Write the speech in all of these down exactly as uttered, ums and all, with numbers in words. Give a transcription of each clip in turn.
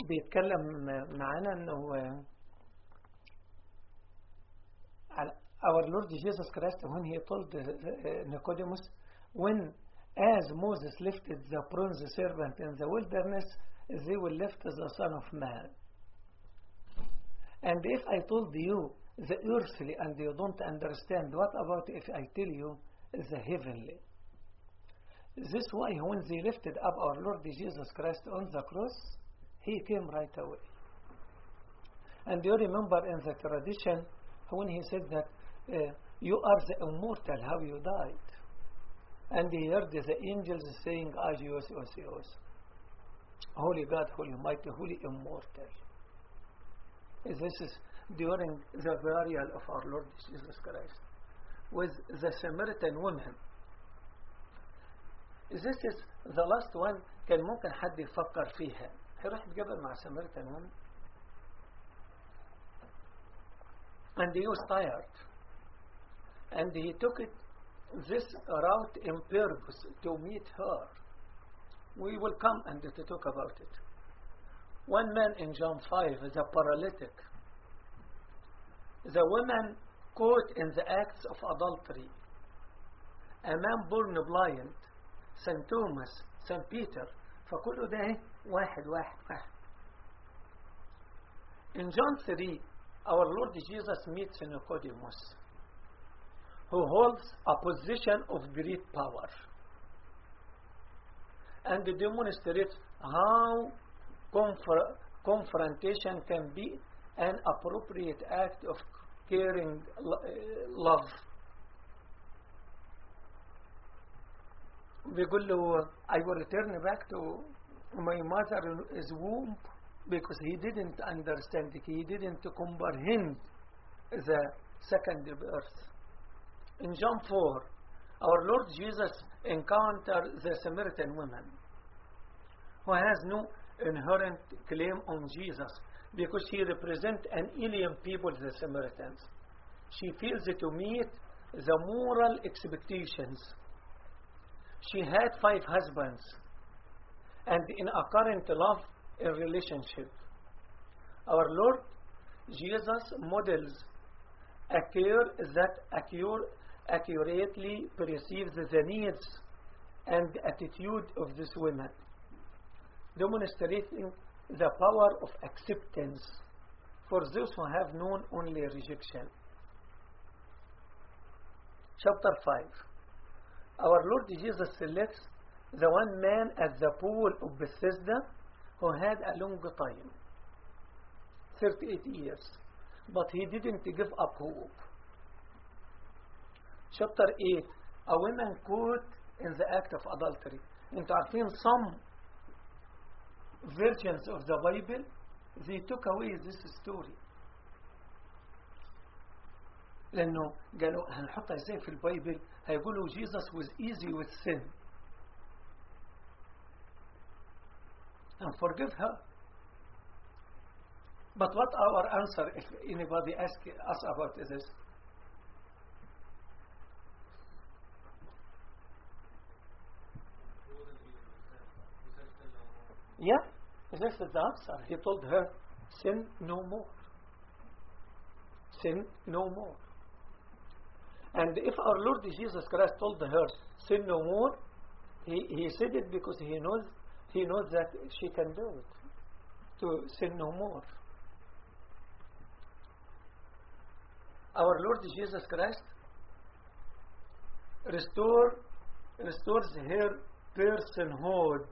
بيتكلم معانا انه our Lord Jesus Christ, when he told Nicodemus, when as Moses lifted the bronze serpent in the wilderness, they will lift the Son of Man. And if I told you the earthly and you don't understand, what about if I tell you the heavenly? This is why when they lifted up our Lord Jesus Christ on the cross, he came right away. And you remember in the tradition when he said that uh, you are the immortal, how you died. And he heard the angels saying, Agios, Osios, Holy God, Holy Mighty, Holy Immortal. This is during the burial of our Lord Jesus Christ with the Samaritan woman. This is the last one كان ممكن حد يفكر فيها. هيروح يتقابل مع Samaritan woman. And he was tired. And he took it this route in purpose to meet her. We will come and to talk about it. One man in John five, the paralytic. The woman caught in the acts of adultery. A man born blind. Saint Thomas, Saint Peter. فكله ده واحد واحد واحد. In John three, our Lord Jesus meets Nicodemus, who holds a position of great power, and demonstrates how conf- confrontation can be an appropriate act of caring love. بيقول له I will return back to my mother's womb because he didn't understand, he didn't comprehend the second birth. In John four, our Lord Jesus encountered the Samaritan woman who has no inherent claim on Jesus because she represents an alien people, the Samaritans. She fails to meet the moral expectations. She had five husbands and in a current love in relationship. Our Lord Jesus models a care that accurate, accurately perceives the needs and attitude of this woman, demonstrating the power of acceptance for those who have known only rejection. Chapter five. Our Lord Jesus selects the one man at the pool of Bethesda who had a long time, thirty-eight years, but he didn't give up hope. Chapter eight, a woman caught in the act of adultery. انتوا عارفين some versions of the Bible, they took away this story. لأنه قالوا هنحطها ازاي في البايبل؟ هيقولوا Jesus was easy with sin and forgive her. But what our answer if anybody asks us about this? Yeah, this is the answer. He told her, sin no more. Sin no more. And if our Lord Jesus Christ told her, sin no more, he, he said it because he knows he knows that she can do it, to sin no more. Our Lord Jesus Christ restore, restores her personhood.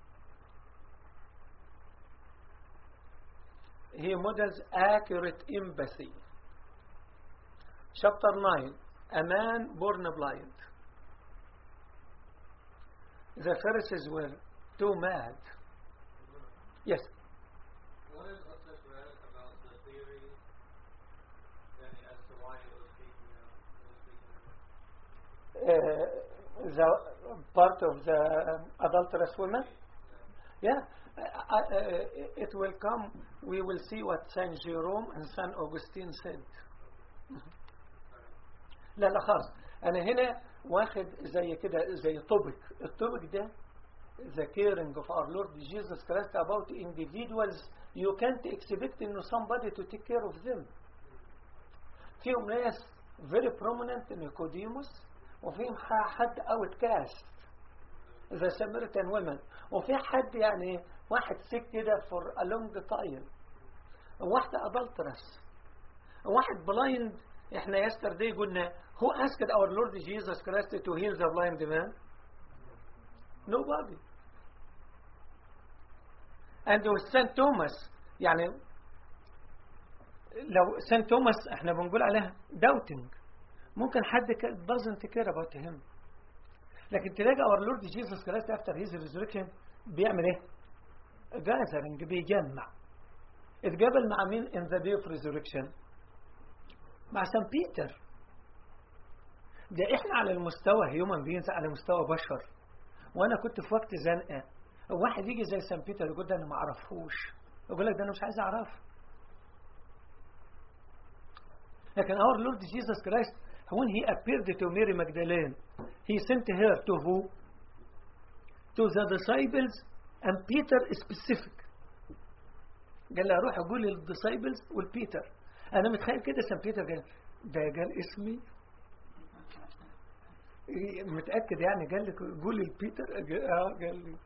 He models accurate empathy. Chapter nine, a man born blind. The Pharisees were too mad. Yes. What is upset read about the theory then as to why it was speaking out? It was speaking out? Uh, the part of the adulterous woman? Yeah. Uh, uh, it will come. We will see what Saint Jerome and Saint Augustine said. لا لا خالص. أنا هنا واخد زي كده زي طبق. الطبق ده the caring of our Lord Jesus Christ about individuals, you can't expect إنه somebody to take care of them. فيهم ناس very prominent نيكوديموس، وفيهم حد outcast the Samaritan women، وفي حد يعني واحد sick كده for a long time، واحدة adulteress، واحد blind. احنا yesterday قلنا who asked our Lord Jesus Christ to heal the blind man? Nobody. and with Saint Thomas، يعني لو Saint Thomas احنا بنقول عليها doubting، ممكن حد doesn't care about him، لكن تلاقي our Lord Jesus Christ after his resurrection بيعمل ايه؟ gathering، بيجمع. اتقابل مع مين in the day of resurrection؟ مع سان بيتر. ده احنا على المستوى human beings، على مستوى بشر، وانا كنت في وقت زنقه، واحد يجي زي سان بيتر يقول ده انا ما اعرفوش، يقول لك ده انا مش عايز اعرفه. لكن our Lord Jesus Christ when he appeared to Mary Magdalene he sent her to who? To the disciples and Peter specific. قال له روح اقول للديسايبلز والبيتر. انا متخيل كده سان بيتر قال ده قال اسمي، متاكد يعني قال لك قول للبيتر؟ اه قال لي.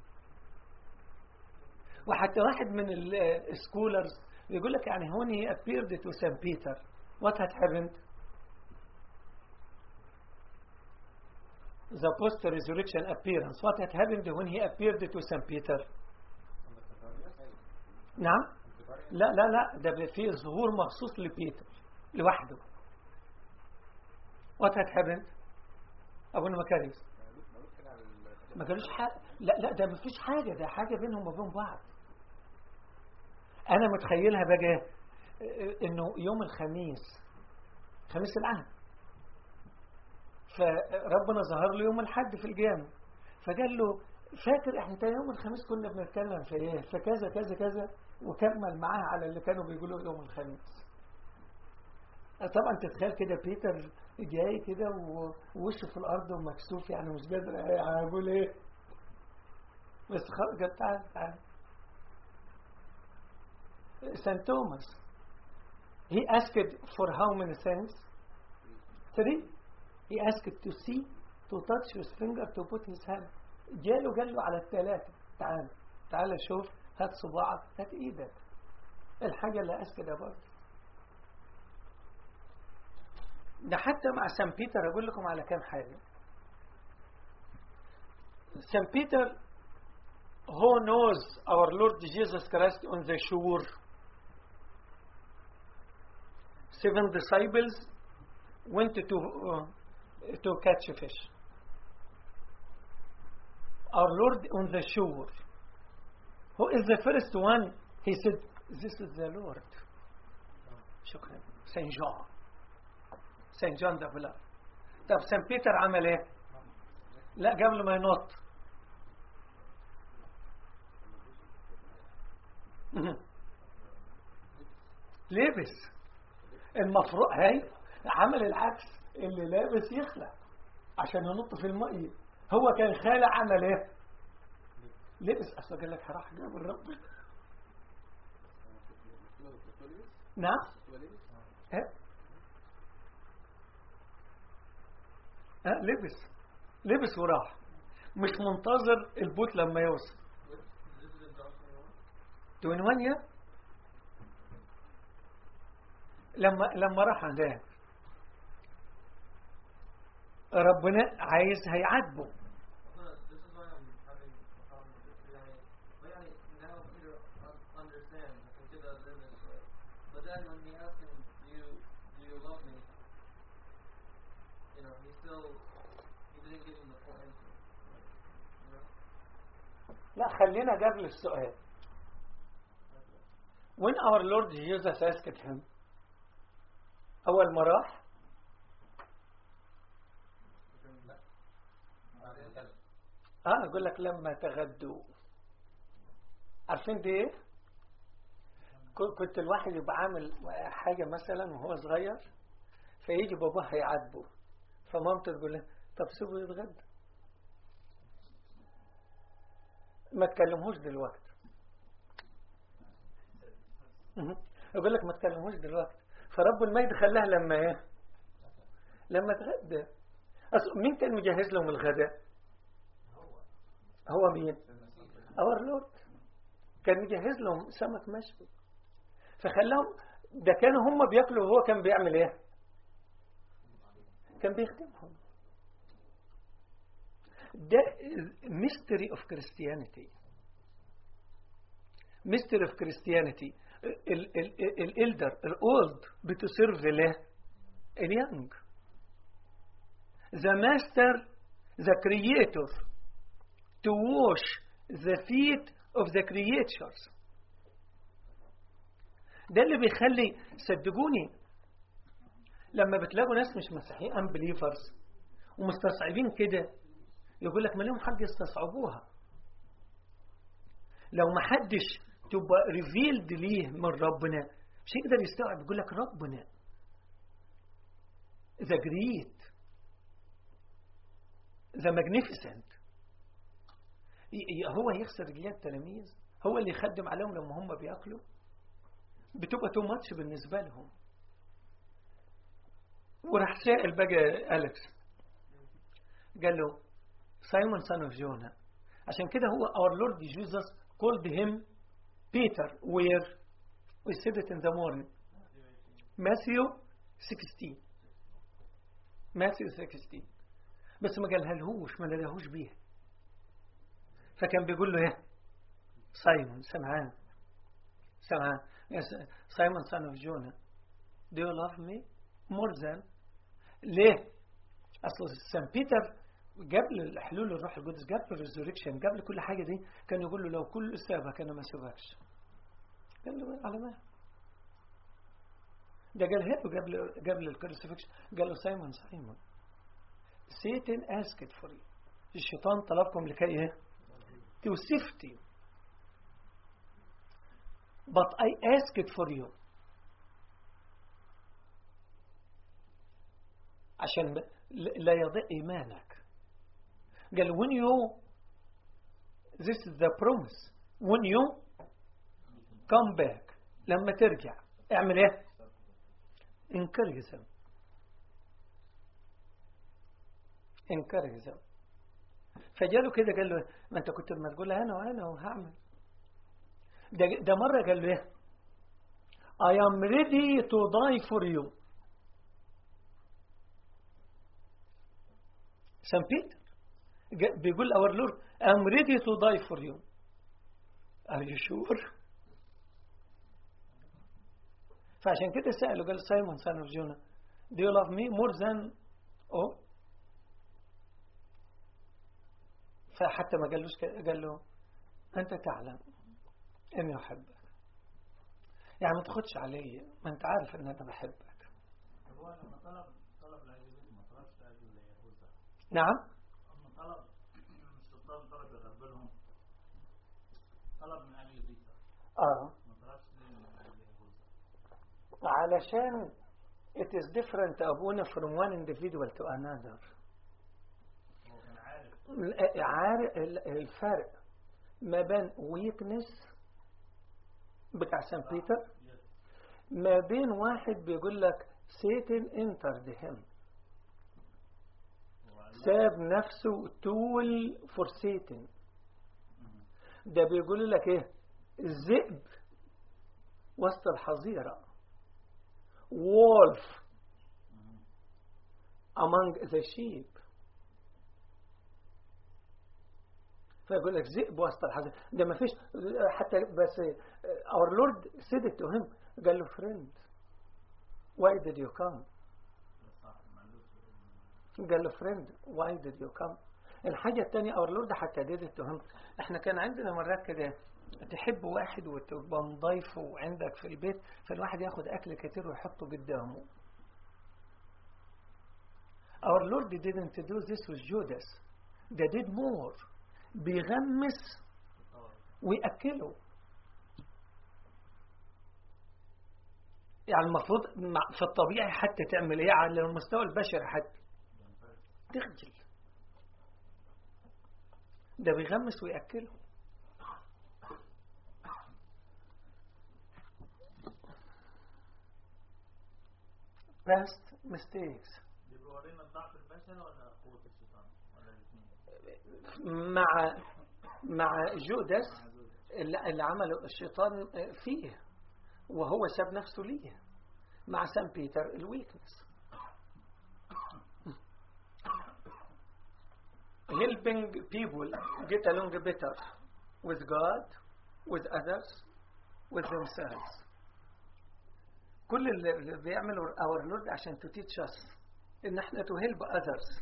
وحتى واحد من السكولرز يقول لك يعني هون he appeared to Saint Peter what had happened? The post resurrection appearance what had happened when he appeared to Saint Peter؟ نعم؟ لا لا لا، ده فيه ظهور مخصوص لبيتر لوحده. what had happened؟ أبونا مكاريس ما قالوش حاجة. لا لا، ده ما فيش حاجة، ده حاجة بينهم وبين بعض. أنا متخيلها بقى إنه يوم الخميس، خميس العهد، فربنا ظهر له يوم الحد في الجامع، فقال له فاكر احنا يوم الخميس كنا بنتكلم في ايه؟ فكذا كذا كذا، وكمل معاه على اللي كانوا بيقولوا يوم الخميس. طبعا تتخيل كده بيتر جاي كده ووشه في الارض ومكسوف، يعني مش قادر اقول ايه، بس خرج. تعال تعال سانت توماس he asked for how many things? three. he asked to see, to touch his finger, to put his hand. جاله قال له على الثلاثة تعال تعال شوف، هات صباعك، هات ايدك، الحاجة اللي أسكدها برضه. ده حتى مع سان بيتر أقول لكم على كام حاجة. سان بيتر who knows our Lord Jesus Christ on the shore, seven disciples went to uh, to catch fish. Our Lord on the shore, who is the first one? He said, this is the Lord. شكرا. Saint John. Saint John the Beloved. طب سان بيتر عمل ايه؟ لا قبل ما ينط لابس المفروض، هاي عمل العكس، اللي لابس يخلع عشان ينط في الماء. هو كان خالع، عمل ايه؟ لبس. اصلا قال لك هروح جاب الرب. نعم ها ها لبس لبس وراح، مش منتظر البوت لما يوصل. توينوانيا لما لما راح عندها ربنا عايز هيعاتبه. لا خلينا قبل السؤال. When our Lord Jesus asked him أول ما راح اه أقول لك لما تغدوا، عارفين دي ايه؟ كنت الواحد يبقى عامل حاجة مثلا وهو صغير، فيجي باباه هيعاتبه، فمامته تقول له طب سيبه يتغدى. ما تكلمهوش دلوقتي. يقول لك ما تكلمهوش دلوقتي. فرب المجد خلاها لما ايه؟ لما تغدى. أصل مين كان مجهز لهم الغداء؟ هو مين؟ اور لورد. كان مجهز لهم سمك مشوي، فخلاهم. ده كانوا هم بياكلوا وهو كان بيعمل ايه؟ كان بيخدمهم. ده mystery of Christianity. mystery of Christianity. الإلدر الأولد بتسيرف له اليانج. the master the creator to wash the feet of the creatures. ده اللي بيخلي، صدقوني لما بتلاقوا ناس مش مسيحيين unbelievers ومستصعبين كده، يقول لك ما لهم حق يستصعبوها. لو ما حدش تبقى ريفيلد ليه من ربنا مش يقدر يستوعب. يقول لك ربنا the great the magnificent. هو يخسر رجليه التلاميذ، هو اللي يخدم عليهم لما هم بياكلوا. بتبقى تو ماتش بالنسبة لهم. وراح سائل بقى أليكس قال له سايمون son of Jonah. عشان كده هو our Lord Jesus called him Peter. where we said it in the morning. Matthew sixteen. Matthew sixteen. بس ما قالها لهوش، ما لقاهوش بيها. فكان بيقول له ايه؟ سايمون سمعان سمعان سايمون son of Jonah do you love me more than. ليه؟ أصل سان بيتر قبل حلول الروح القدس، قبل الريزوريكشن، قبل كل حاجة دي، كان يقول له لو كل سابك أنا ما سبكش. قال له على ما ده قال هيك قبل قبل الكروسيفكشن. قال له سايمون سايمون Satan asked for you. الشيطان طلبكم لكي ايه؟ to sift you. But I asked for you. عشان لا يضيع إيمانك. قال when you this is the promise when you come back. لما ترجع اعمل ايه؟ encourage them. encourage them. فجاله كده قال له ما انت كنت لما تقول انا وانا وهعمل. ده, ده مرة قال له ايه؟ I am ready to die for you. سان بيتر بيقول our Lord I'm ready to die for you. Are you sure؟ فعشان كده سأله قال سايمون son of Jonah do you love me more than oh. فحتى ما قالوش قال له أنت تعلم إني أحبك. يعني ما تاخدش علي، ما أنت عارف إن أنا بحبك. هو لما طلب طلب العزيز ما طلبش لأجل يهوذا. نعم. لما طلب مش الطلب طلب يغربلهم، طلب من أجل بيتر. آه. ما طلبش من أجل يهوذا. علشان it is different أبونا from one individual to another. عارف الفرق ما بين weakness بتاع سان بيتر ما بين واحد بيقول لك Satan entered him، ساب نفسه tool for Satan. ده بيقول لك ايه؟ الذئب وسط الحظيرة، wolf among the sheep. فيقول لك ذئب وسط الحظيرة. ده ما فيش حتى. بس our Lord said it to him. قال له friend why did you come؟ قال له friend why did you come؟ الحاجة الثانية our Lord حتى did it to him. احنا كان عندنا مرات كده تحب واحد وتبقى مضيفه عندك في البيت، فالواحد ياخد أكل كتير ويحطه قدامه. our Lord didn't do this with Judas. they did more. بيغمس ويأكله. يعني المفروض في الطبيعي حتى تعمل ايه على المستوى البشري حتى تخجل. ده بيغمس ويأكله. past mistakes. بيورينا الضعف البشري ولا قوة الشيطان ولا الاثنين؟ مع مع جودس اللي اللي عمله الشيطان فيه وهو ساب نفسه ليه. مع سان بيتر الويكنس. helping people get along better with God, with others, with themselves. كل اللي بيعمله our Lord عشان to teach us إن احنا to help others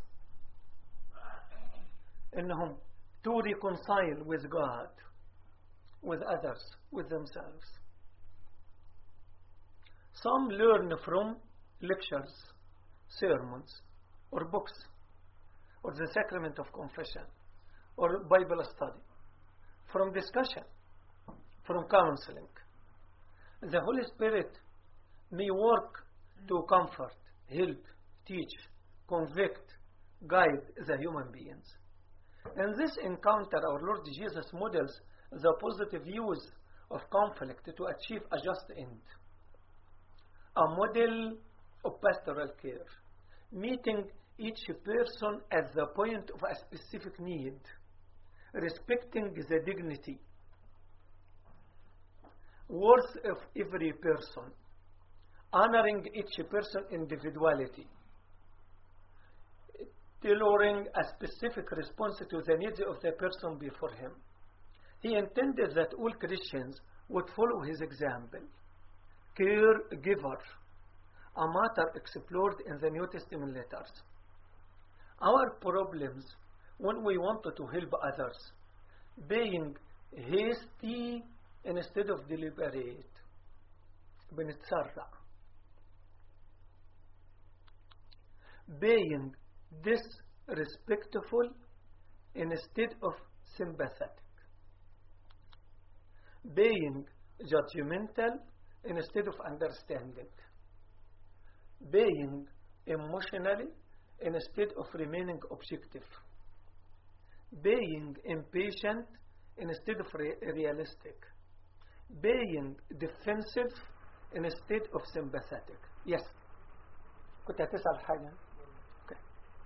إنهم to reconcile with God, with others, with themselves. Some learn from lectures, sermons, or books, or the sacrament of confession, or Bible study, from discussion, from counseling. The Holy Spirit may work to comfort, help, teach, convict, guide the human beings. In this encounter, our Lord Jesus models the positive use of conflict to achieve a just end. A model of pastoral care, meeting each person at the point of a specific need, respecting the dignity, worth of every person, honoring each person's individuality, tailoring a specific response to the needs of the person before him. He intended that all Christians would follow his example. Caregiver, a matter explored in the New Testament letters. Our problems when we wanted to help others, being hasty instead of deliberate. بنتسرع. Being disrespectful instead of sympathetic. Being judgmental instead of understanding. Being emotionally instead of remaining objective. Being impatient instead of re realistic. Being defensive instead of sympathetic. Yes. كنت هتسأل حاجة. Okay.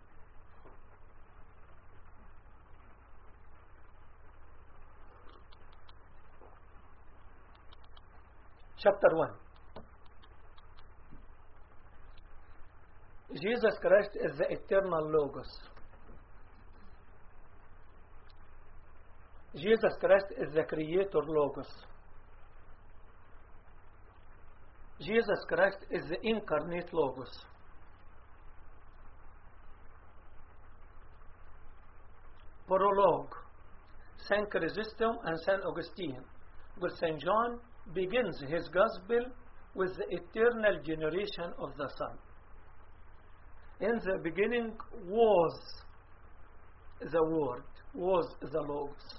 Chapter one. Jesus Christ is the eternal Logos. Jesus Christ is the Creator Logos. Jesus Christ is the incarnate Logos. Prologue. Saint Chrysostom and Saint Augustine. But Saint John begins his gospel with the eternal generation of the Son. In the beginning was the Word, was the Logos.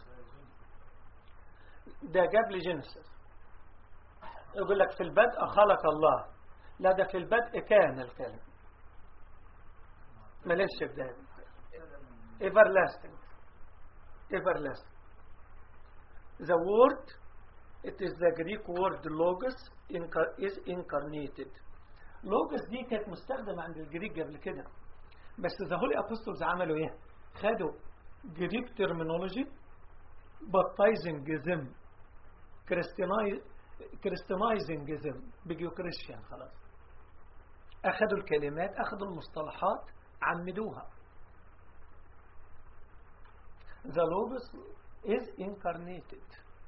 ده جاب لي جينيسيس. يقول لك في البدء خلق الله. لا ده في البدء كان الكلام. مالش بداية. Everlasting. Everlasting. The word, it is the Greek word logos, is incarnated. logos دي كانت مستخدمة عند الجريك قبل كده. بس the Holy Apostles عملوا ايه؟ خدوا Greek terminology, baptizing them, Christianizing them, بيجوا كريستيان خلاص. أخذوا الكلمات، أخذوا المصطلحات، عمدوها. The Logos is incarnated.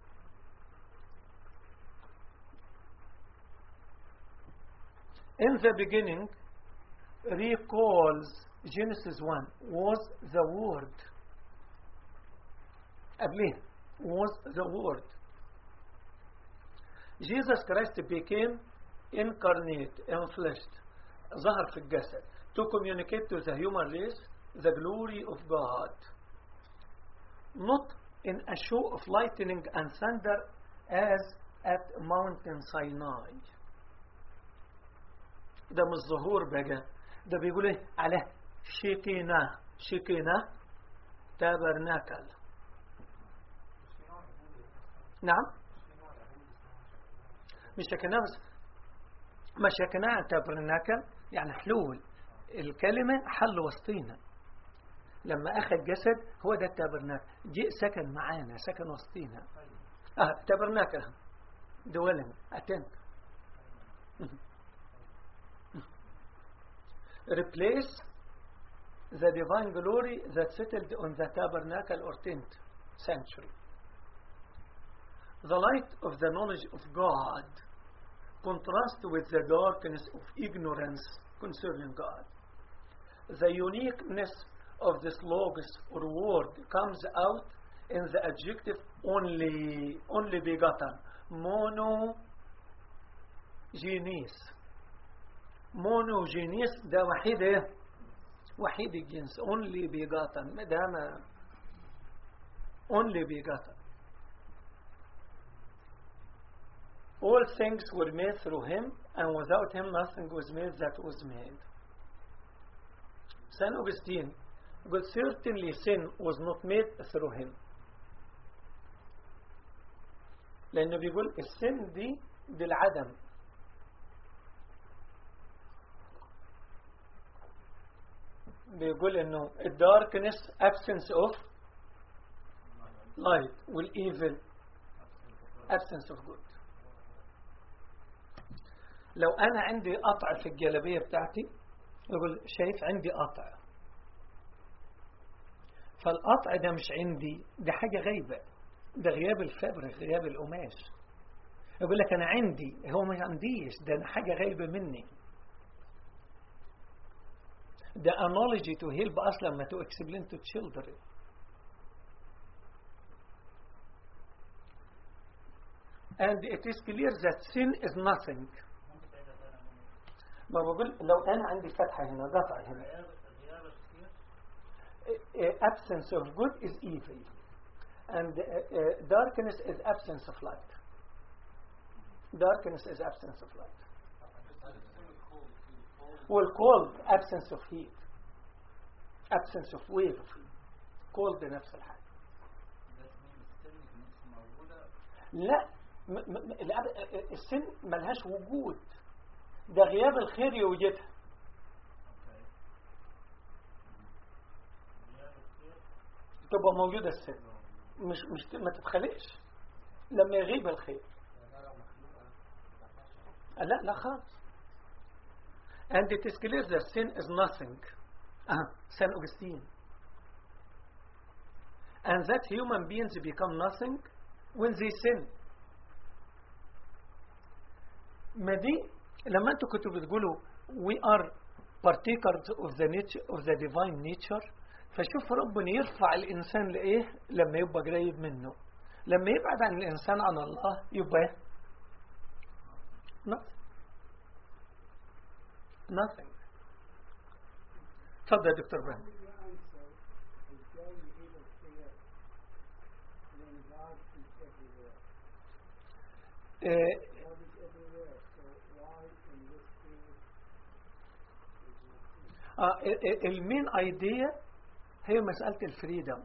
In the beginning, recalls Genesis one, was the Word. قبليه was the Word. Jesus Christ became incarnate, enfleshed, ظهر في الجسد, to communicate to the human race the glory of God. Not in a show of lightning and thunder as at Mountain Sinai. ده مش ظهور بقى, ده بيقول ايه على شكينا, شكينا تابرناكل. نعم مش شكينا بس ما شكينا تابرناكل يعني حلول الكلمة حل وسطينا. لما أخذ جسد هو ده التابرناكل، جاء سكن معانا، سكن وسطينا. آه تابرناكل دولنا أتنك replace the divine glory that settled on the tabernacle or tent sanctuary. The light of the knowledge of God contrasts with the darkness of ignorance concerning God. The uniqueness of this logos or word comes out in the adjective only, only begotten, monogenes. monogenes ده وحيد ايه؟ وحيد الجنس. only begotten ده ما only begotten. All things were made through him, and without him nothing was made that was made. Saint Augustine, but certainly sin was not made through him. لأنه بيقول السن دي بالعدم. بيقول إنه darkness absence of light والevil absence of good. لو أنا عندي قطع في الجلابية بتاعتي يقول شايف عندي قطع، فالقطع ده مش عندي، ده حاجة غايبة، ده غياب الفبرك، غياب القماش. يقول لك أنا عندي، هو ما عنديش، ده أنا حاجة غايبة مني. ده analogy to help us لما to explain to children. And it is clear that sin is nothing. ما بقول لو أنا عندي فتحة هنا، قطع هنا. Absence of good is evil. And uh, uh, darkness is absence of light. Darkness is absence of light. Well, cold, absence of heat. Absence of wave of heat. Cold نفس الحاجة. لا م م السن ملهاش وجود، ده غياب الخير يوجدها. تبقى موجودة السن، مش مش ما تتخلقش لما يغيب الخير. لا لا خالص. And it is clear that sin is nothing. Uh, Saint Augustine. And that human beings become nothing when they sin. ما دي لما انتوا كنتوا بتقولوا we are partakers of the nature of the divine nature، فشوف ربنا يرفع الإنسان لإيه لما يبقى قريب منه. لما يبعد عن الإنسان عن الله يبقى nothing. nothing. تفضل يا دكتور إبراهيم. المين ايديا هي مسألة الفريدم.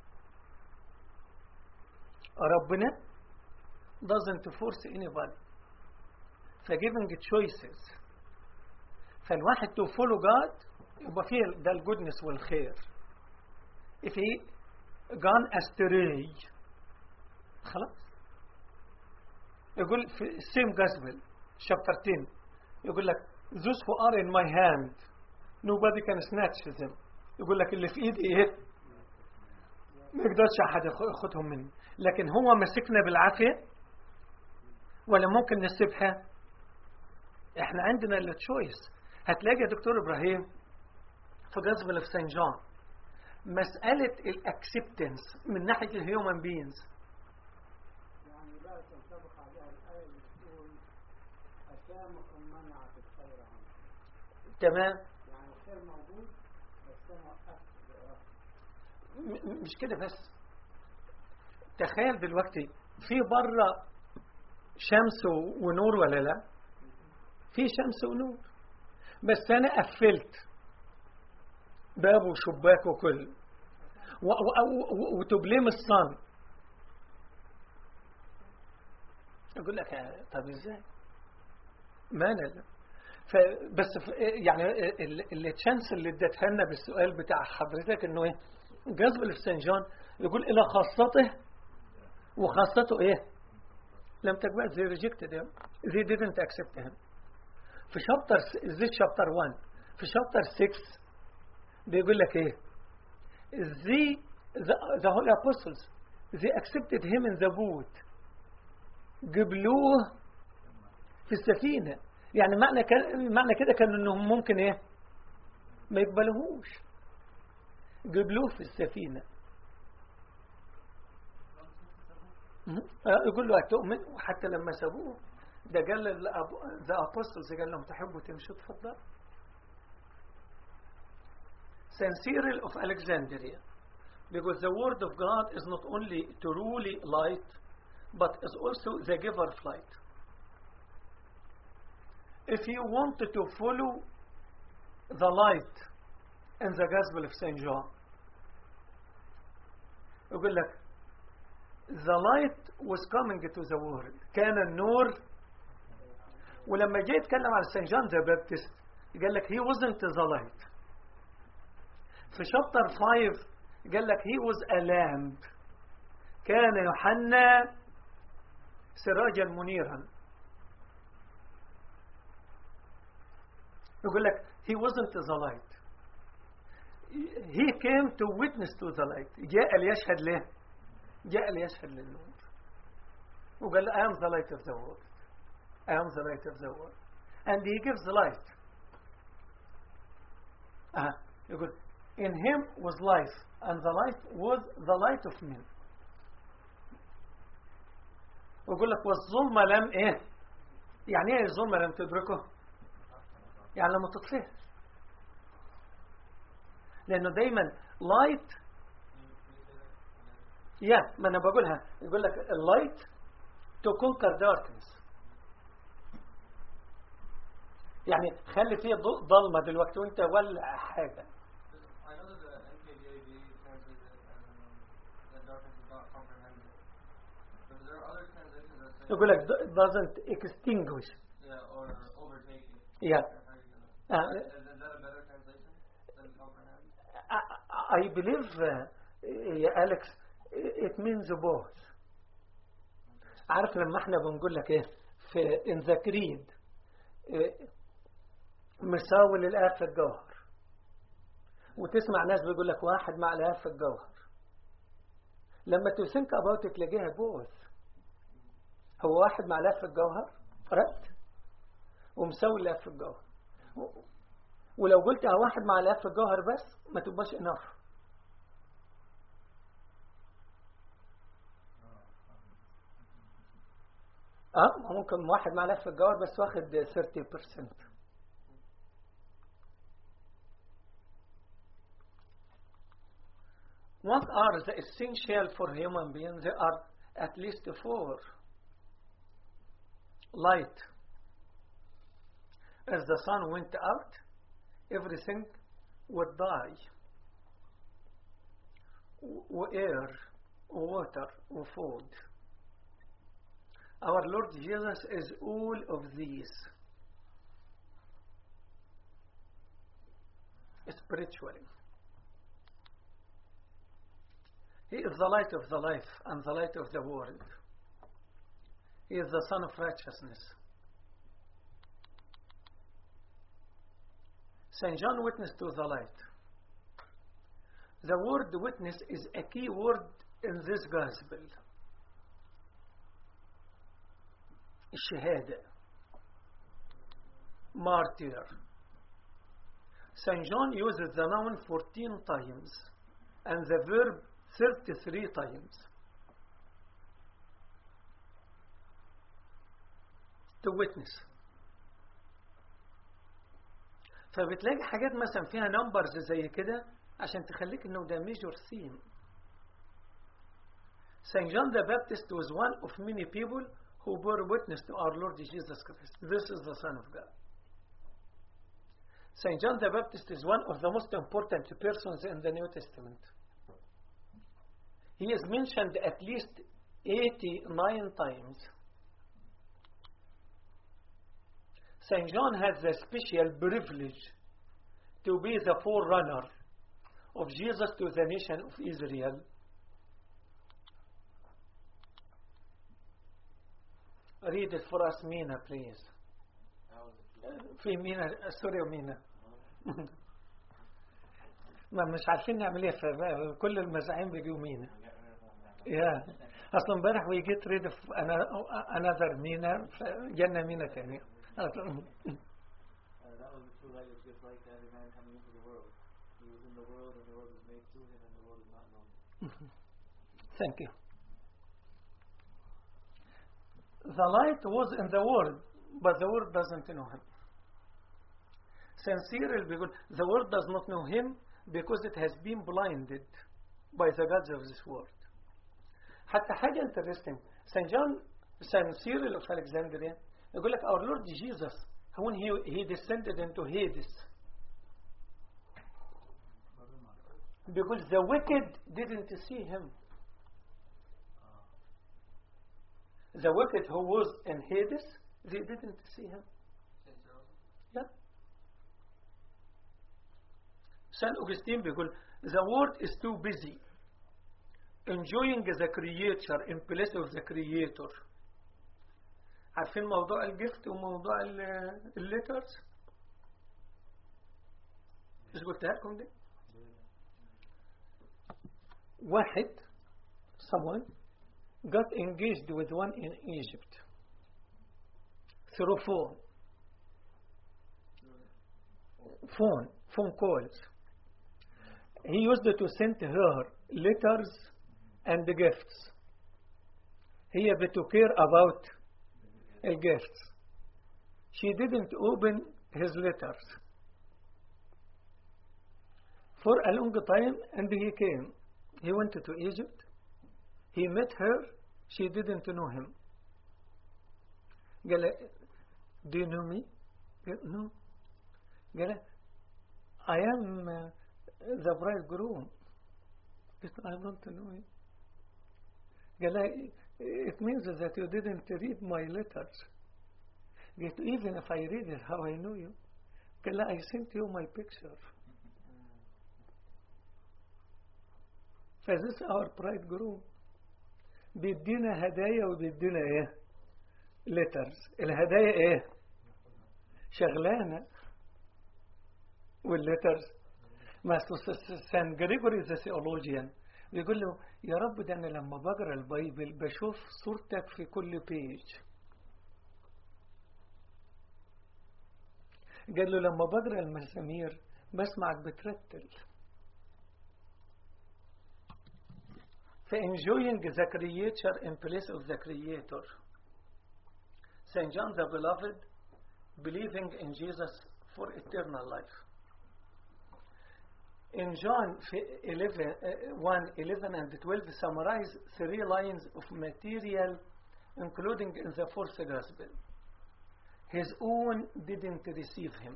ربنا doesn't force anybody فgiving choices. فالواحد to follow God يبقى فيه ده الجودنس والخير. if he gone astray خلاص. يقول في same gospel chapter ten يقول لك those who are in my hand nobody can snatch them. يقول لك اللي في ايدي ايه ما يقدرش احد ياخدهم مني، لكن هو مسكنا بالعافيه ولا ممكن نسيبها. احنا عندنا التشويس. هتلاقي يا دكتور ابراهيم في جذب في سان جون مساله الاكسبتنس من ناحيه الهيومن بينز. يعني لا تنطبق عليها الايه اللي بتقول اسامكم منعت الخير عنكم. تمام. يعني الخير موجود بس انا وقفت مش كده بس. تخيل دلوقتي في بره شمس ونور ولا لا؟ في شمس ونور، بس انا قفلت باب وشباك وكل وتبليم الصن. اقول لك طب ازاي؟ ما انا فبس يعني التشانس اللي اديتها لنا بالسؤال بتاع حضرتك انه ايه جذب في سان جون يقول الى خاصته وخاصته ايه لم تقبل. they rejected him, they didn't accept him. في شابتر this chapter one في شابتر six بيقول لك ايه the the, the holy apostles they accepted him in the boat قبلوه في السفينة. يعني معنى كان معنى كده كان انهم ممكن ايه ما يقبلوهوش قبلوه في السفينة. يقول له هتؤمن وحتى لما سابوه ده قال ذا apostles قال لهم تحبوا تمشوا تفضل. Saint Cyril of Alexandria because the word of God is not only truly light but is also the giver of light. If you wanted to follow the light in the Gospel of Saint John يقول لك the light was coming to the world كان النور. ولما جاي يتكلم على Saint John the Baptist قال لك he wasn't the light. في شابتر five قال لك he was a lamp كان يوحنا سراجا منيرا. يقول لك he wasn't the light, he came to witness to the light. جاء ليشهد له جاء ليشهد للنور وقال I am the light of the world, I am the light of the world, and he gives the light. آه. يقول in him was life and the light was the light of men. ويقول لك والظلمة لم ايه. يعني ايه الظلمة لم تدركه؟ يعني لما تطفيه. لانه دايما light يا yeah, ما انا بقولها يقول لك light to conquer darkness. يعني خلي فيه ضلمة دلوقتي وانت ولا حاجة. يقول لك doesn't extinguish. Yeah, or overtaking. Yeah. Uh, is, is that a better translation than comprehend? I, I believe, uh, Alex, it means both. عارف لما احنا بنقول لك ايه في in the creed مساوي للآب في الجوهر وتسمع ناس بيقول لك واحد مع الآب في الجوهر. لما to think about it تلاقيها both. هو واحد مع الآب في الجوهر رد ومساوي الآب في الجوهر. ولو قلتها واحد مع الآب في الجوهر بس ما تبقاش enough. اه ممكن واحد مع الآب في الجوهر بس واخد thirty percent. What are the essential for human beings? There are at least four. Light. As the sun went out, everything would die. Air, water, food. Our Lord Jesus is all of these. Spiritually. He is the light of the life and the light of the world. He is the Son of righteousness. Saint John witnessed to the light. The word witness is a key word in this gospel. Shahada. Martyr. Saint John uses the noun fourteen times and the verb thirty-three times. To witness. فبتلاقي حاجات مثلا فيها نمبرز زي كده عشان تخليك انه ده major theme. Saint John the Baptist was one of many people who bore witness to our Lord Jesus Christ. This is the Son of God. Saint John the Baptist is one of the most important persons in the New Testament. He is mentioned at least eighty-nine times. Saint John has the special privilege to be the forerunner of Jesus to the nation of Israel. Read it for us, Mina, please. في مينا سوريا ومينا ما مش عارفين نعمل ايه كل المزاعين بيجوا مينا يا اصلا امبارح we get rid of another مينا جالنا مينا ثاني. That was the true language, just like that man coming into the world. He was in the world and the world was made through him and the world is not known. Thank you. The light was in the world, but the world doesn't know him. Saint Cyril, because the world does not know him because it has been blinded by the gods of this world. حتى حاجة interesting. Saint John, Saint Cyril of Alexandria, يقول لك our Lord Jesus, when he, he descended into Hades, because the wicked didn't see him. The wicked who was in Hades, they didn't see him. Yeah. Saint Augustine بيقول the world is too busy enjoying the creature in place of the creator. عارفين موضوع الجفت وموضوع الليترز؟ مش قلتها لكم دي؟ واحد someone got engaged with one in Egypt through phone phone phone calls. He used to send her letters and gifts. هي بتكير about gifts. She didn't open his letters for a long time, and he came. He went to Egypt. He met her. She didn't know him. قال do you know me? No. قال I am uh, the bridegroom. I don't know you. قال it means that you didn't read my letters. قلت even if I read it, how I know you? قال I sent you my picture. فthis is our bridegroom. بيدينا هدايا وبيدينا ايه letters. الهدايا ايه شغلانة والletters ما سان جريجوري ذا theologian بيقول له يا رب ده أنا لما بقرأ البايبل بشوف صورتك في كل بيج. قال له لما بقرأ المزامير بسمعك بترتل. ف enjoying the creature in place of the creator. Saint John the Beloved believing in Jesus for eternal life. In John eleven, one, eleven and twelve summarize three lines of material including in the fourth gospel. His own didn't receive him.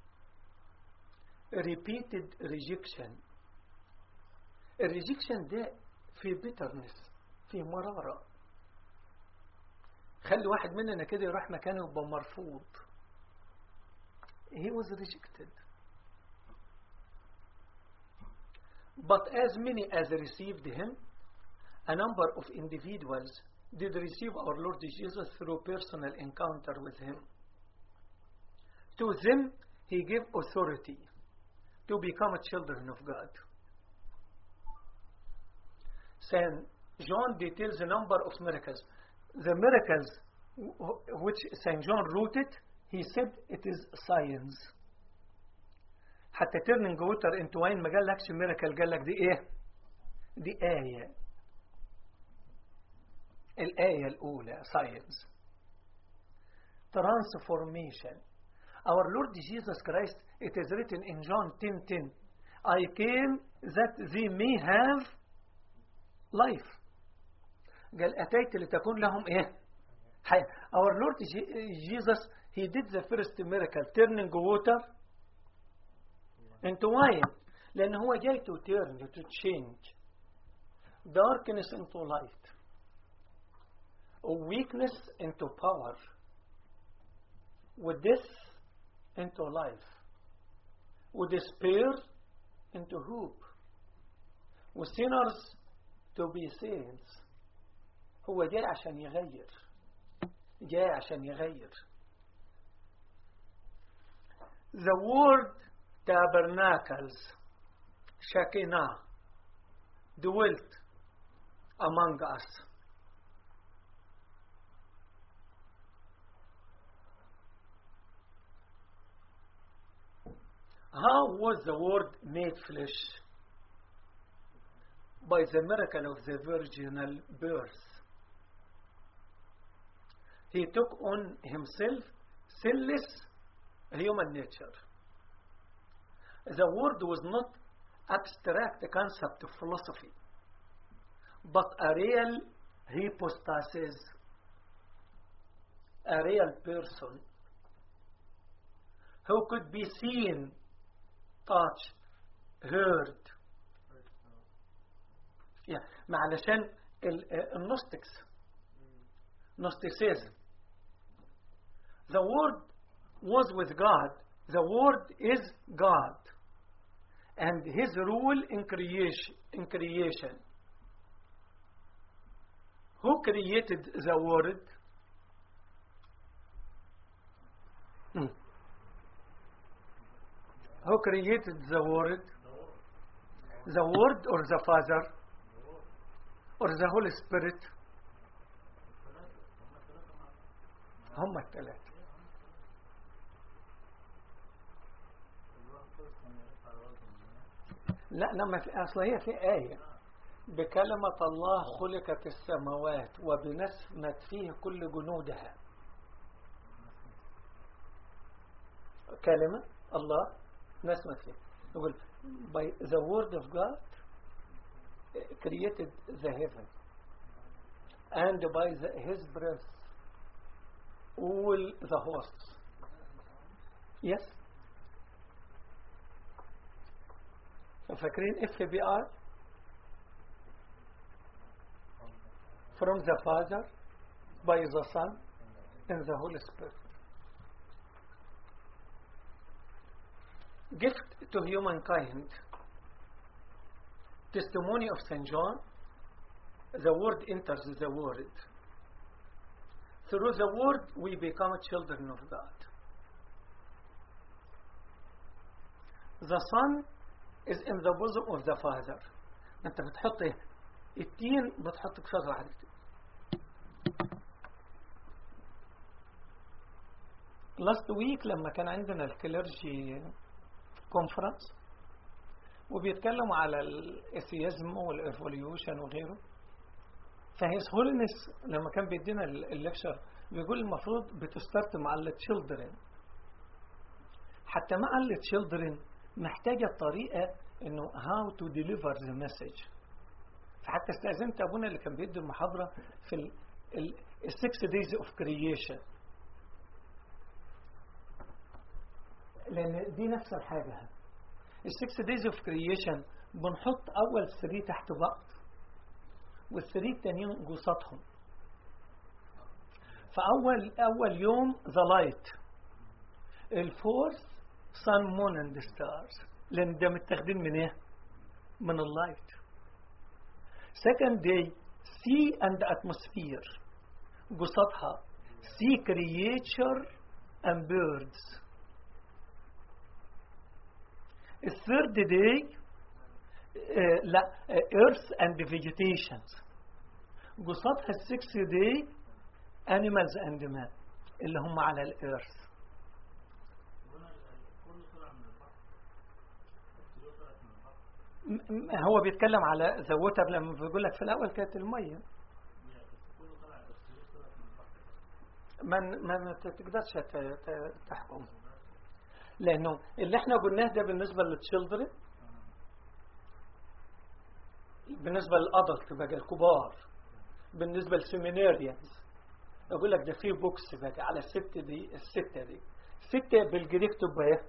Repeated rejection. الريجكشن ده في bitterness في مرارة. خلي واحد مننا كده يروح مكانه يبقى مرفوض. He was rejected. But as many as received him, a number of individuals did receive our Lord Jesus through personal encounter with him. To them, he gave authority to become children of God. Saint John details a number of miracles. The miracles which Saint John wrote it, he said it is science. حتى turning water into wine ما قالكش miracle، قال لك دي ايه؟ دي آية. الآية الأولى science. Transformation. Our Lord Jesus Christ, it is written in John ten ten, I came that they may have life. قال أتيت لتكون لهم إيه؟ حياة. Our Lord Jesus, he did the first miracle, turning water into wine. لأن هو جاي to turn, to change darkness into light, weakness into power, with death into life ودespair into hope وsinners to be saints. هو جاي عشان يغير جاي عشان يغير. The word tabernacles Shekinah dwelt among us. How was the word made flesh? By the miracle of the virginal birth. He took on himself sinless human nature. The word was not abstract concept of philosophy, but a real hypostasis, a real person who could be seen, touched, heard. Yeah. ما علشان النوستكس Gnosticism. The word was with God. The word is God. And his rule in creation. In creation. Who created the word? Hmm. Who created the word? The word or the Father? Or the Holy Spirit? هم الثلاثة. لا لما في أصل هي في آية بكلمة الله خلقت السماوات وبنسمة فيه كل جنودها. كلمة الله نسمة فيه. يقول by the word of God created the heaven and by the, his breath all the hosts. Yes. فاكرين F B I from the Father by the Son and the Holy Spirit. Gift to humankind. Testimony of Saint John. The word enters the word. Through the word we become children of God. The Son is in the bosom of the Father. انت بتحط ايه التين بتحط بشغل واحد. last week لما كان عندنا الكليرجي كونفرنس وبيتكلموا على الاثيزم والايفوليوشن وغيره. فهيز هولنس لما كان بيدينا الليكشر بيقول المفروض بتستارت مع التشيلدرن. حتى مع التشيلدرن محتاجة طريقة انه how to deliver the message. فحتى استأذنت ابونا اللي كان بيدي المحاضرة في ال ال six days of creation لان دي نفس الحاجة. ال six days of creation بنحط اول ثري تحت بعض والثري التانيين جوساتهم. فاول اول يوم the light الفورث sun moon and stars لأن ده متاخدين من ايه؟ من اللايت. second day sea and atmosphere قصتها sea creature and birds. third day uh, لا uh, earth and vegetation قصتها sixth day animals and man اللي هم على الارث. هو بيتكلم على ذوتها لما بيقول لك في الأول كانت المية ما ما تقدرش تحكم لأنه اللي احنا قلناه ده بالنسبة للتشيلدرن بالنسبة للأدلت بقى الكبار بالنسبة للسيميناريانز أقول لك ده في بوكس بقى على الستة دي الستة دي ستة بالجريك تبقى ايه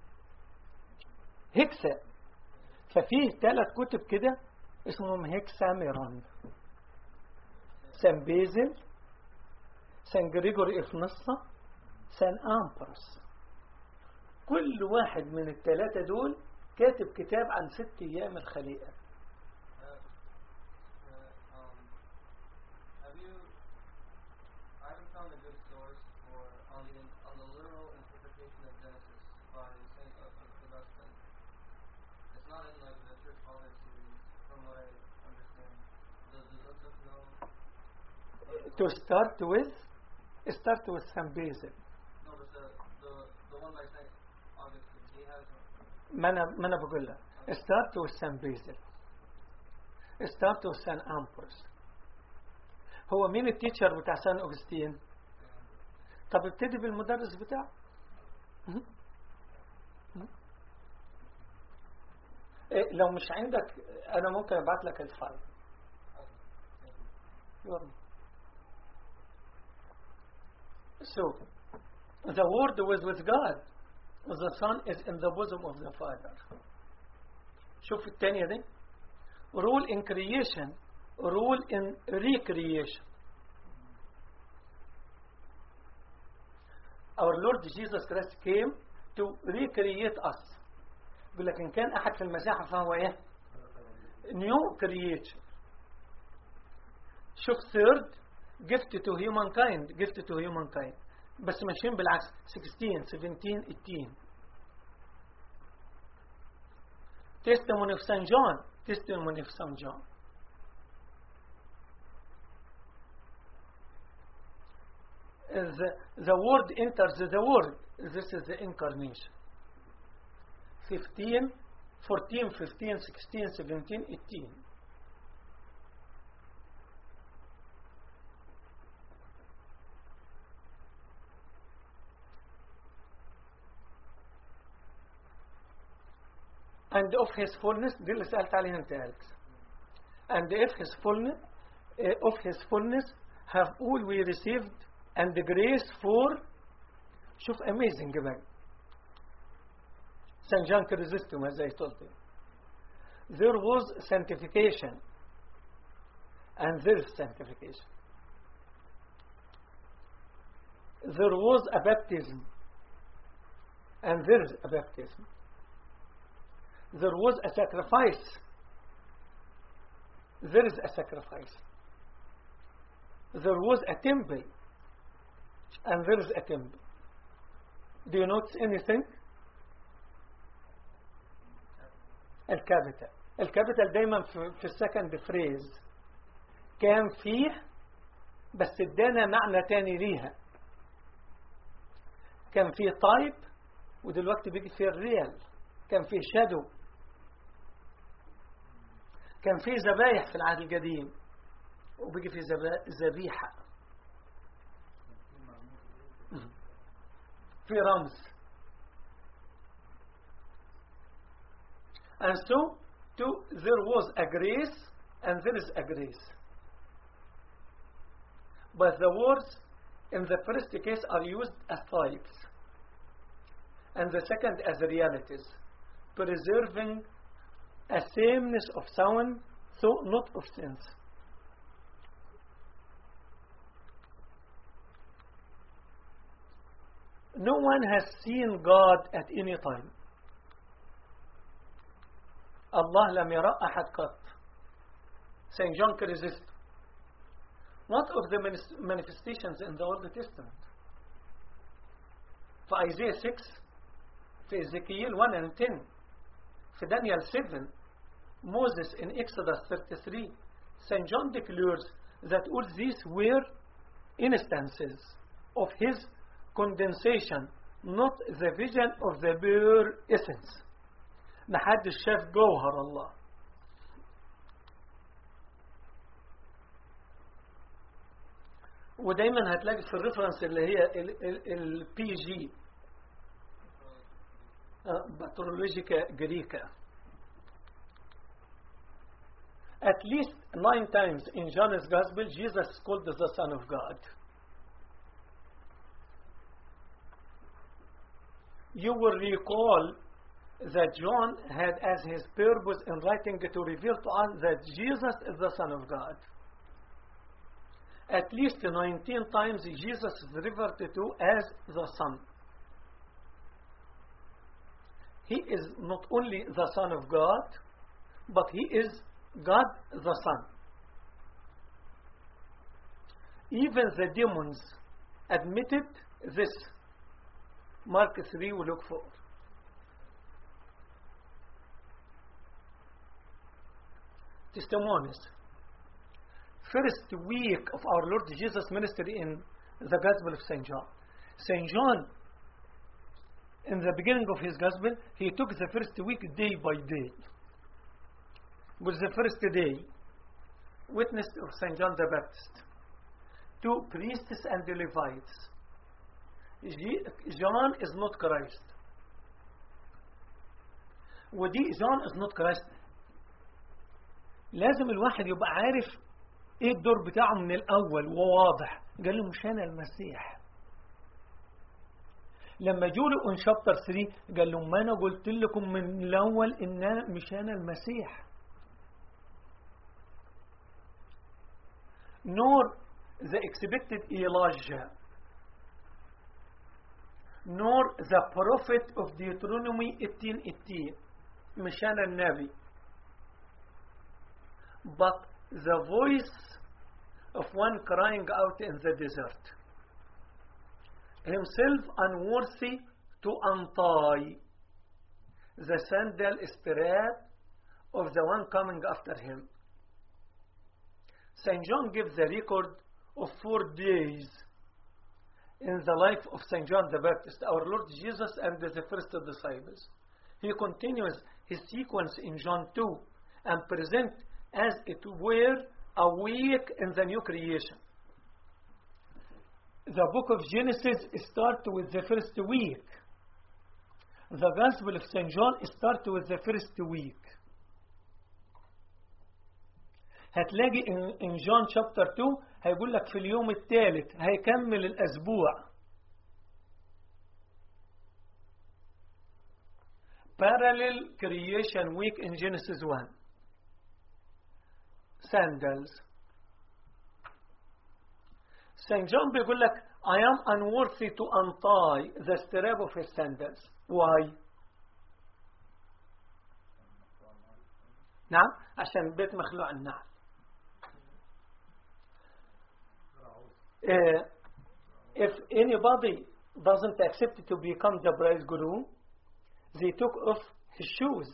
هكسا. ففيه ثلاث كتب كده اسمهم هيكساميرون سان بيزل سان جريجوري اف نصة سان امبرس. كل واحد من الثلاثة دول كاتب كتاب عن ست أيام الخليقة. To start with, start with Saint Basil. No, but the, the, the one by Saint Augustine, he has one. ما أنا ما أنا بقول لك. Start with Saint Basil. Start with Saint Ambrose. هو مين التيتشر بتاع سان أوغسطين؟ طب ابتدي بالمدرس بتاعه. إيه لو مش عندك أنا ممكن أبعت لك الفايل. يلا. So, the Word was with God. The Son is in the bosom of the Father. شوف الثانية دي. Rule in creation, rule in recreation. Our Lord Jesus Christ came to recreate us. يقول لك إن كان أحد في المسيح فهو إيه؟ New creation. شوف third. gift to humankind gift to humankind بس ماشيين بالعكس sixteen seventeen eighteen testimony of Saint John testimony of Saint John the, the word enters the word. This is the incarnation. fifteen fourteen fifteen sixteen seventeen eighteen and of his fullness دي اللي سألت عليها انت أليكس and if his fullness uh, of his fullness have all we received and the grace for شوف amazing بقى Saint John Chrysostom as I told you there was sanctification and there is sanctification there was a baptism and there is a baptism there was a sacrifice there is a sacrifice there was a temple and there is a temple do you notice anything الكابيتال الكابيتال دايما في, في السكند فريز كان فيه بس ادانا معنى تاني ليها كان فيه طيب ودلوقتي بيجي فيه الريال كان فيه شادو كان فيه ذبايح في العهد القديم وبيجي فيه ذبيحة في رمز and so to, there was a grace and there is a grace but the words in the first case are used as types and the second as realities preserving a sameness of sound though not of sense no one has seen God at any time الله لم يرى أحد قط Saint John Chrysostom what of the manifestations in the Old Testament في Isaiah six في Ezekiel one and ten في Daniel seven Moses in Exodus thirty-three Saint John declares that all these were instances of his condensation not the vision of the pure essence محدش شاف جوهر الله ودايما هتلاقي في الريفرنس اللي هي البي جي باترولوجيكا جريكا at least nine times in John's Gospel Jesus is called the Son of God. You will recall that John had as his purpose in writing to reveal to us that Jesus is the Son of God. At least nineteen times Jesus is referred to as the Son. he is not only the Son of God, but he is God the Son. Even the demons admitted this. Mark three we look for. Testimonies. First week of our Lord Jesus' ministry in the Gospel of Saint John. Saint John, in the beginning of his Gospel, he took the first week day by day. With the first day, witness of Saint John the Baptist, two priests and the Levites. John is not Christ. ودي John is not Christ. لازم الواحد يبقى عارف ايه الدور بتاعه من الاول وواضح. قال له مش انا المسيح. لما جوله in chapter three قال له ما انا قلت لكم من الاول ان انا مش انا المسيح. nor the expected Elijah, nor the prophet of Deuteronomy eighteen eighteen, مش أنا النبي, but the voice of one crying out in the desert, himself unworthy to untie the sandal strap of the one coming after him. Saint John gives the record of four days in the life of Saint John the Baptist, our Lord Jesus and the first disciples. He continues his sequence in John two and present as it were a week in the new creation. The book of Genesis starts with the first week. The Gospel of Saint John starts with the first week. هتلاقي in John chapter two هيقول لك في اليوم الثالث هيكمل الأسبوع. Parallel creation week in Genesis one. Sandals. Saint John بيقول لك I am unworthy to untie the strap of his sandals. Why? نعم عشان بيت مخلوع النعل. Uh, if anybody doesn't accept to become the bridegroom, they took off his shoes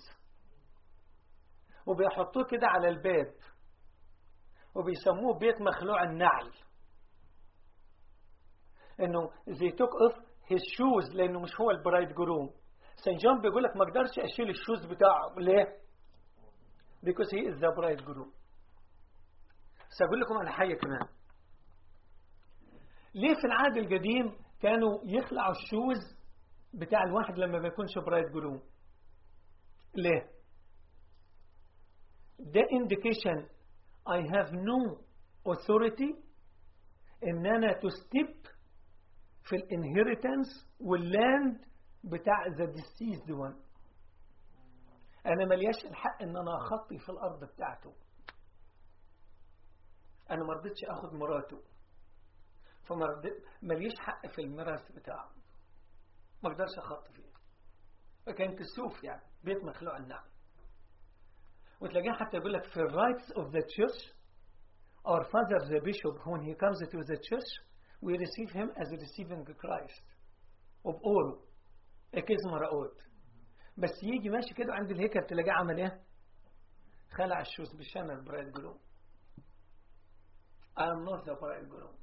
وبيحطوه كده على الباب وبيسموه بيت مخلوع النعل. انه they took off his shoes لانه مش هو البرايدجروم. سان جون بيقول لك ما اقدرش اشيل الشوز بتاعه. ليه؟ because he is the bridegroom. سأقول لكم انا حاجه كمان. ليه في العهد القديم كانوا يخلعوا الشوز بتاع الواحد لما بيكونش برايد جروم؟ ليه؟ ده indication I have no authority ان انا to step في الانهيرتنس واللاند بتاع the deceased one. انا ملياش الحق ان انا اخطي في الارض بتاعته. انا ما رضيتش اخد مراته فما مليش حق في الميراث بتاعه. ما اقدرش اخط فيه. فكان كسوف يعني بيت مخلوع النعل. وتلاقيه حتى يقول لك في rights of the church our father the bishop when he comes to the church we receive him as receiving Christ وبقوله اكزم رأوت. بس يجي ماشي كده عند الهيكل تلاقيه عمل ايه؟ خلع الشوز بشان البرايد جروم. I am not the bridegroom.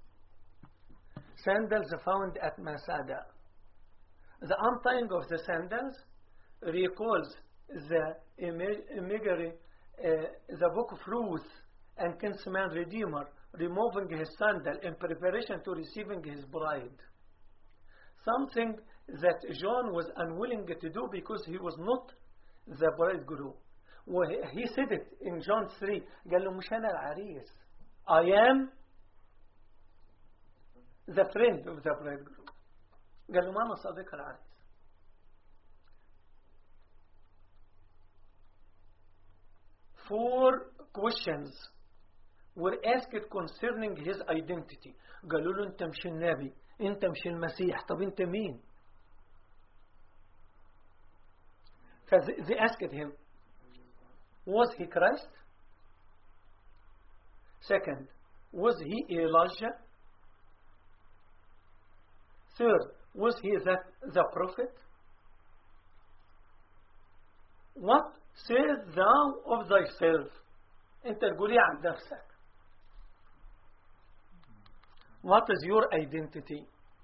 Sandals found at Masada. The untying of the sandals recalls the imagery, uh, the book of Ruth and kinsman redeemer removing his sandal in preparation to receiving his bride. Something that John was unwilling to do because he was not the bridegroom. He said it in John three. قال له مش أنا العريس. I am the friend of the bridegroom. قال له ما أنا صديق العريس. Four questions were asked concerning his identity. قالوا له أنت مش النبي، أنت مش المسيح، طب أنت مين؟ فthey they asked him, was he Christ? Second, was he Elijah? Third, was he the, the prophet? What sayest thou of thyself? انت تقول ايه عن نفسك؟ What is your identity?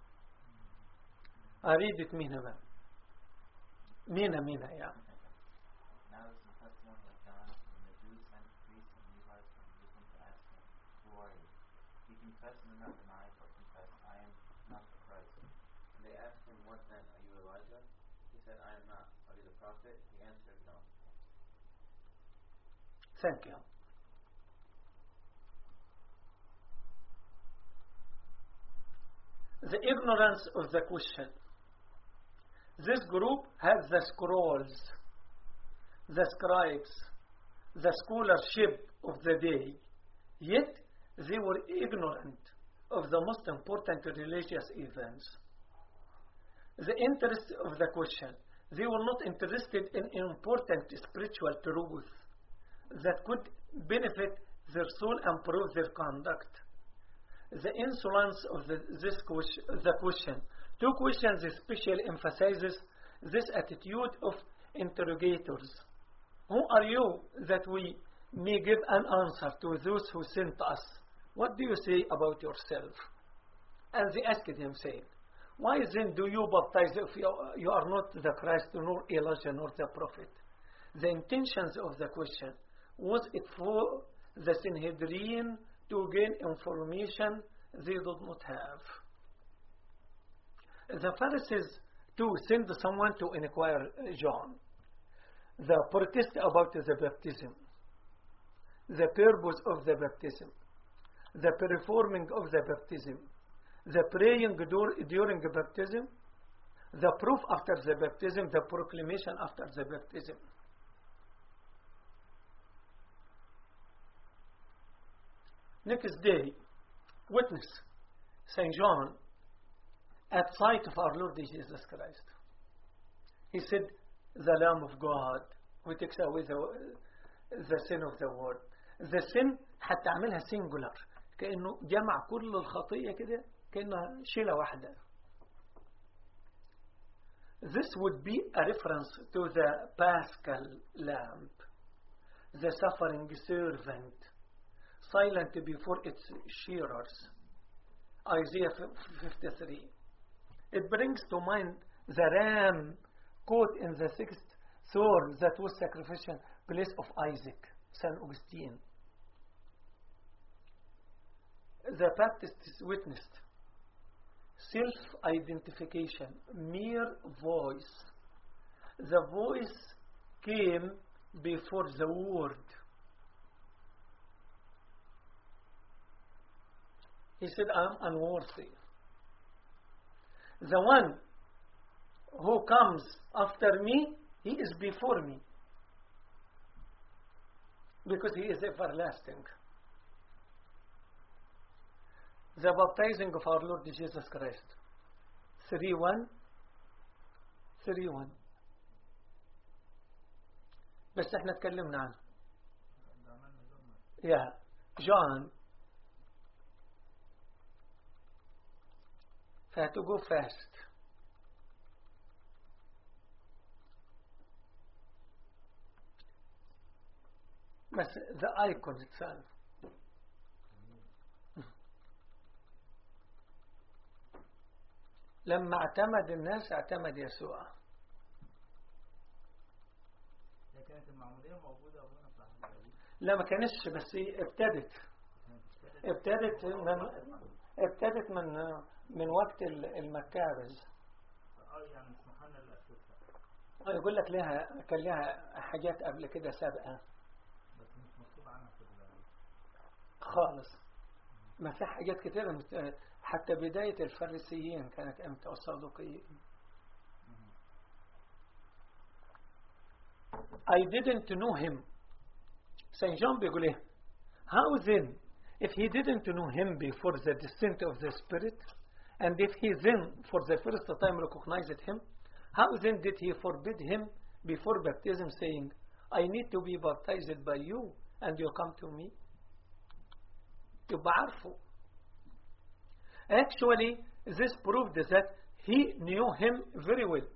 I read it مينا بقى. مينا مينا يعني. Now is the testimony of John when the Jews sent priests and Levites from Jerusalem to ask him, who are you? He confessed and did not deny, but confessed, I am not the Christ. And they asked him, what then? Are you Elijah? He said, I am not. Are you the prophet? He answered, no. Thank you. The ignorance of the question. This group had the scrolls, the scribes, the scholarship of the day, yet they were ignorant of the most important religious events. The interest of the question, they were not interested in important spiritual truth that could benefit their soul and prove their conduct. The insolence of the, this question, the question. Two questions especially emphasizes this attitude of interrogators. Who are you that we may give an answer to those who sent us? What do you say about yourself? And they asked him, saying, why then do you baptize if you, you are not the Christ, nor Elijah, nor the prophet? The intentions of the question, was it for the Sanhedrin to gain information they did not have? The Pharisees to send someone to inquire John. The protest about the baptism. The purpose of the baptism. The performing of the baptism. The praying during the baptism. The proof after the baptism. The proclamation after the baptism. Next day, witness Saint John at sight of our Lord Jesus Christ. He said, the Lamb of God who takes away the, the sin of the world. The sin حتى عملها singular كأنه جمع كل الخطية كده كأنها شيلة واحدة. This would be a reference to the Paschal Lamb, the suffering servant, silent before its shearers. Isaiah fifty-three. It brings to mind the ram caught in the sixth thorn that was sacrificial place of Isaac, Saint Augustine. The Baptists witnessed self-identification, mere voice. The voice came before the word. He said, I'm unworthy. The one who comes after me, he is before me. Because he is everlasting. The baptizing of our Lord Jesus Christ. three one. three one. بس احنا تكلمنا عنه. Yeah. John. had to go fast. بس the icon itself. لما اعتمد الناس اعتمد يسوع. كانت المعمودية موجودة أبونا في العهد القديم؟ لا ما كانتش بس ابتدت ابتدت من ابتدت من من وقت المكابز. اه يعني اسمح لنا الأسوسة. يقول لك لها كان لها حاجات قبل كده سابقة. بس مش مكتوب عنها في خالص. ما في حاجات كتيرة حتى بداية الفريسيين كانت امتى والصدوقيين. I didn't know him. Saint John بيقول ايه? How then, if he didn't know him before the descent of the Spirit, and if he then for the first time recognized him, how then did he forbid him before baptism saying, I need to be baptized by you and you come to me. يبقى عارفه. Actually, this proved that he knew him very well.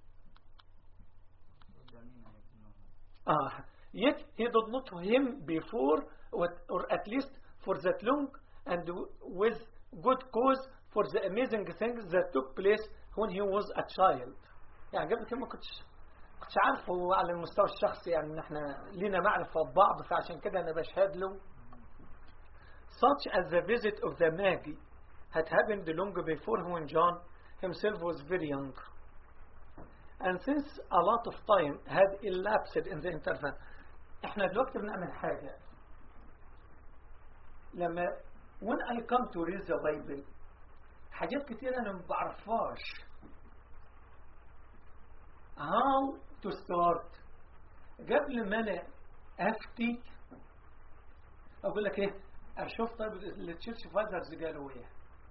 Ah, yet he did not know him before, or at least for that long, and with good cause for the amazing things that took place when he was a child. يعني قبل كده ما كنتش كنتش عارفه على المستوى الشخصي، يعني ان احنا لينا معرفة ببعض، فعشان كده انا بشهد له. Such as the visit of the Magi had happened long before when John himself was very young. And since a lot of time had elapsed in the interval, احنا دلوقتي بنعمل حاجة. لما when I come to read the Bible حاجات كتير انا ما بعرفهاش. How to start. قبل ما انا افتي اقول لك ايه، اشوف طيب التشيرش فاذرز قالوا ايه.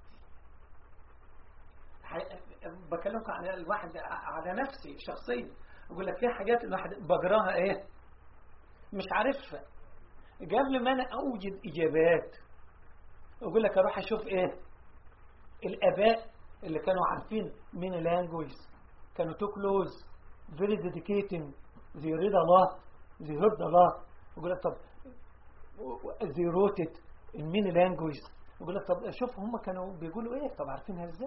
بكلمك على الواحد، على نفسي شخصيا، اقول لك في حاجات الواحد بقراها ايه مش عارفها. قبل ما انا اوجد اجابات اقول لك اروح اشوف ايه الاباء اللي كانوا عارفين من اللانجويج، كانوا تو كلوز very dedicating, they read a lot, they heard a lot. اقول لك طب they wrote it in many languages. اقول لك طب اشوف هم كانوا بيقولوا ايه، طب عارفينها ازاي.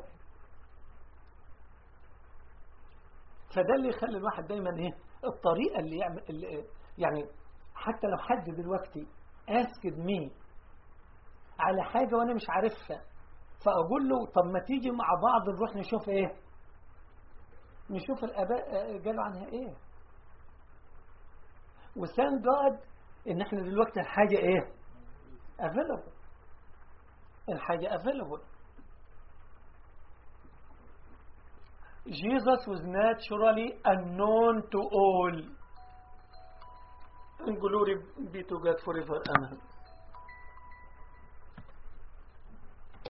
فده اللي يخلي الواحد دايما ايه الطريقه اللي يعمل اللي يعني حتى لو حد دلوقتي اسكد مي على حاجه وانا مش عارفها، فاقول له طب ما تيجي مع بعض نروح نشوف ايه، نشوف الاباء قالوا عنها ايه. وثان جاد ان احنا دلوقتي الحاجه ايه available، الحاجه available. Jesus was naturally unknown to all. And glory be to God forever. Amen.